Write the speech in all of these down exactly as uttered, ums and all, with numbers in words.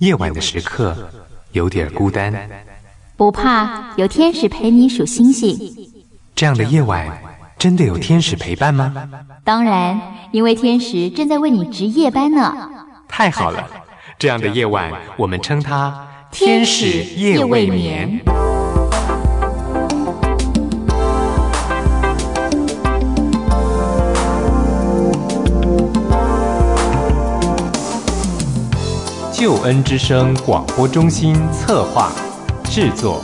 夜晚的时刻有点孤单， 不怕，有天使陪你数星星。 这样的夜晚真的有天使陪伴吗？ 当然，因为天使正在为你值夜班呢。 太好了，这样的夜晚我们称它天使夜未眠。救恩之声广播中心策划制作。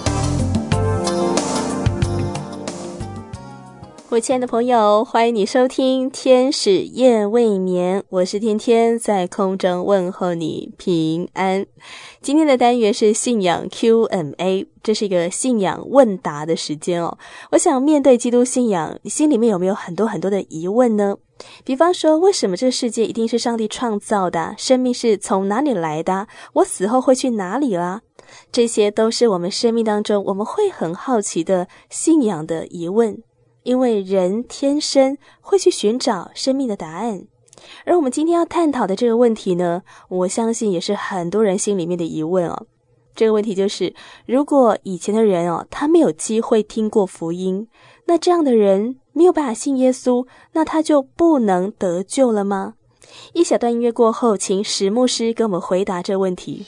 我亲爱的朋友，欢迎你收听天使夜未眠，我是天天，在空中问候你平安。今天的单元是信仰 Q and A， 这是一个信仰问答的时间哦。我想面对基督信仰，你心里面有没有很多很多的疑问呢？比方说，为什么这个世界一定是上帝创造的？生命是从哪里来的？我死后会去哪里啦？这些都是我们生命当中我们会很好奇的信仰的疑问，因为人天生会去寻找生命的答案。而我们今天要探讨的这个问题呢，我相信也是很多人心里面的疑问哦。这个问题就是，如果以前的人哦，他没有机会听过福音，那这样的人没有办法信耶稣，那他就不能得救了吗？一小段音乐过后，请石牧师给我们回答这个问题。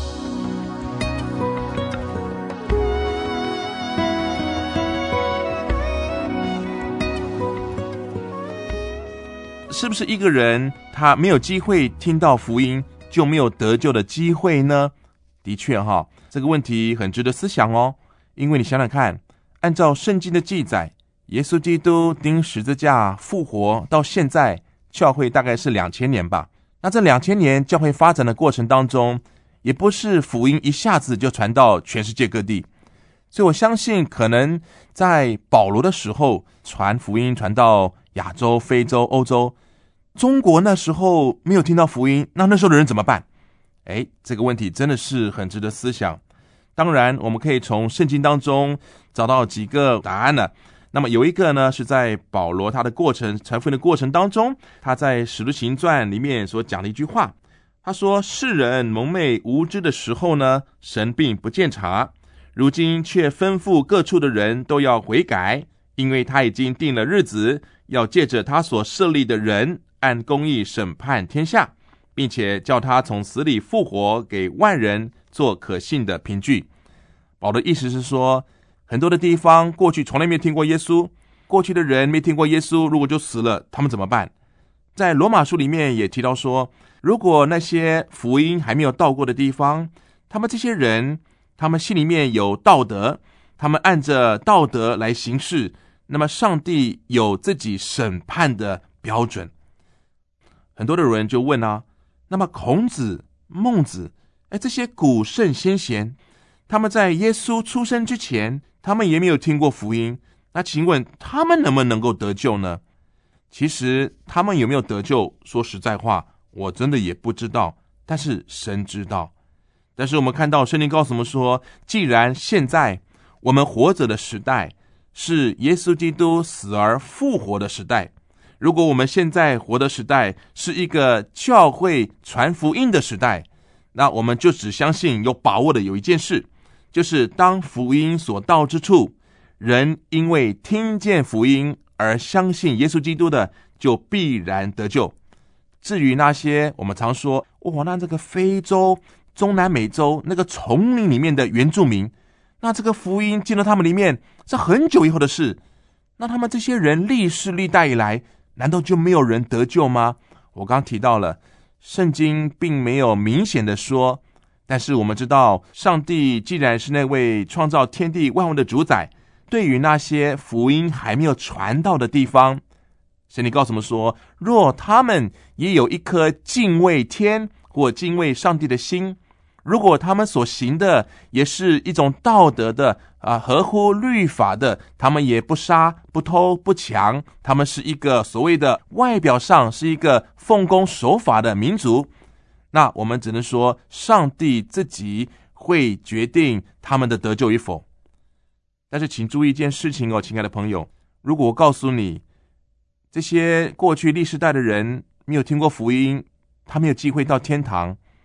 是不是一个人他没有机会听到福音，就没有得救的机会呢？的确哈，这个问题很值得思想哦。因为你想想看，按照圣经的记载，耶稣基督钉十字架复活到现在，教会大概是两千年吧。那这两千年教会发展的过程当中，也不是福音一下子就传到全世界各地，所以我相信可能在保罗的时候传福音传到亚洲、非洲、欧洲，中国那时候没有听到福音，那那时候的人怎么办？诶，这个问题真的是很值得思想。当然我们可以从圣经当中找到几个答案了。那么有一个呢，是在保罗他的过程传福音的过程当中，他在使徒行传里面所讲的一句话，他说，世人蒙昧无知的时候呢，神并不鉴察，如今却吩咐各处的人都要悔改，因为他已经定了日子，要借着他所设立的人按公义审判天下，并且叫他从死里复活，给万人做可信的凭据。保罗的意思是说，很多的地方过去从来没有听过耶稣，过去的人没听过耶稣，如果就死了，他们怎么办？在罗马书里面也提到说，如果那些福音还没有到过的地方，他们这些人他们心里面有道德，他们按着道德来行事，那么上帝有自己审判的标准。很多的人就问啊，那么孔子、孟子，哎，这些古圣先贤，他们在耶稣出生之前，他们也没有听过福音，那请问他们能不能够得救呢？其实他们有没有得救，说实在话，我真的也不知道，但是神知道。但是我们看到圣经告诉我们说，既然现在我们活着的时代是耶稣基督死而复活的时代，如果我们现在活的时代是一个教会传福音的时代，那我们就只相信有把握的有一件事，就是当福音所到之处，人因为听见福音而相信耶稣基督的，就必然得救。至于那些我们常说，哇，那这个非洲、中南美洲那个丛林里面的原住民，那这个福音进到他们里面是很久以后的事，那他们这些人历世历代以来，难道就没有人得救吗？我刚提到了，圣经并没有明显的说，但是我们知道，上帝既然是那位创造天地万物的主宰，对于那些福音还没有传到的地方，圣经告诉我们说，若他们也有一颗敬畏天或敬畏上帝的心，如果他们所行的也是一种道德的啊，合乎律法的，他们也不杀不偷不抢，他们是一个所谓的外表上是一个奉公守法的民族，那我们只能说上帝自己会决定他们的得救与否。但是请注意一件事情哦，亲爱的朋友，如果我告诉你，这些过去历世代的人没有听过福音，他没有机会到天堂，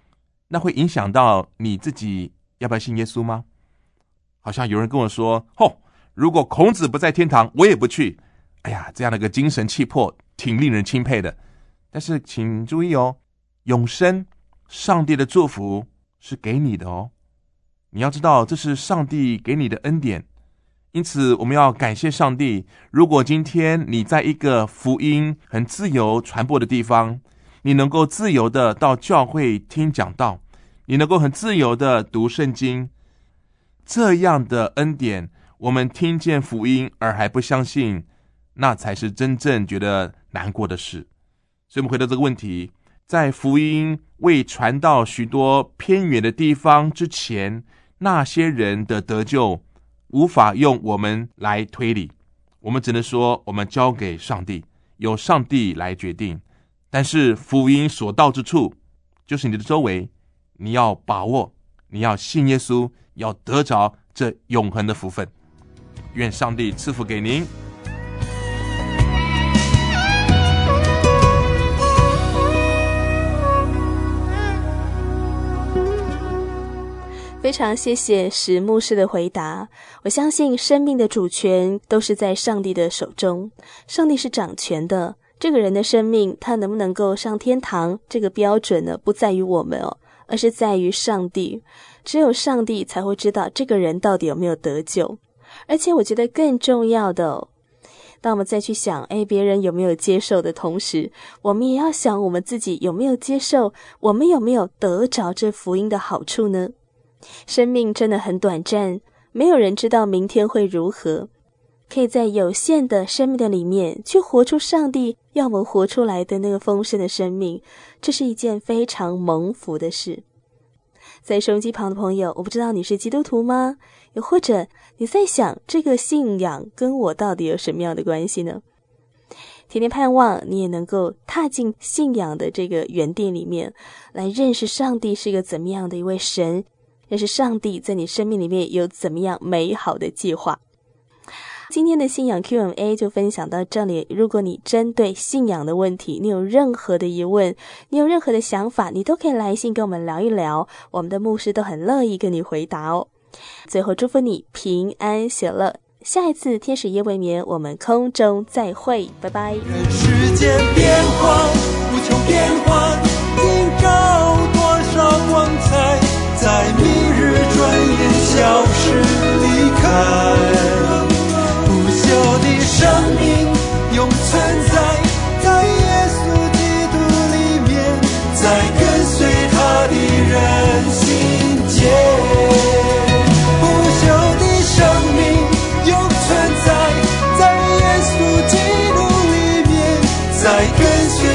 那会影响到你自己要不要信耶稣吗？好像有人跟我说，哦，如果孔子不在天堂，我也不去。哎呀，这样的一个精神气魄挺令人钦佩的。但是请注意哦，永生上帝的祝福是给你的哦，你要知道这是上帝给你的恩典，因此我们要感谢上帝。如果今天你在一个福音很自由传播的地方，你能够自由的到教会听讲道，你能够很自由的读圣经，这样的恩典，我们听见福音而还不相信，那才是真正觉得难过的事。所以我们回到这个问题，在福音未传到许多偏远的地方之前，那些人的得救无法用我们来推理，我们只能说我们交给上帝，由上帝来决定。但是福音所到之处，就是你的周围，你要把握，你要信耶稣，要得着这永恒的福分。愿上帝赐福给您。 非常谢谢石牧师的回答。我相信生命的主权都是在上帝的手中，上帝是掌权的。这个人的生命他能不能够上天堂，这个标准呢，不在于我们哦，而是在于上帝。只有上帝才会知道这个人到底有没有得救。而且我觉得更重要的哦，当我们再去想诶别人有没有接受的同时，我们也要想我们自己有没有接受，我们有没有得着这福音的好处呢？生命真的很短暂，没有人知道明天会如何，可以在有限的生命的里面去活出上帝要我们活出来的那个丰盛的生命，这是一件非常蒙福的事。在收音机旁的朋友，我不知道你是基督徒吗？又或者你在想这个信仰跟我到底有什么样的关系呢？天天盼望你也能够踏进信仰的这个园地里面，来认识上帝是一个怎么样的一位神，认识上帝在你生命里面有怎么样美好的计划。今天的信仰 Q and A 就分享到这里。如果你针对信仰的问题，你有任何的疑问，你有任何的想法，你都可以来信跟我们聊一聊，我们的牧师都很乐意跟你回答哦。最后祝福你平安喜乐，下一次天使夜未眠我们空中再会，拜拜。 人世间变化无穷变幻，映照多少光彩，在明日转眼消失离开。不朽的生命永存在在耶稣基督里面，在跟随他的人心间。不朽的生命永存在在耶稣基督里面，在跟随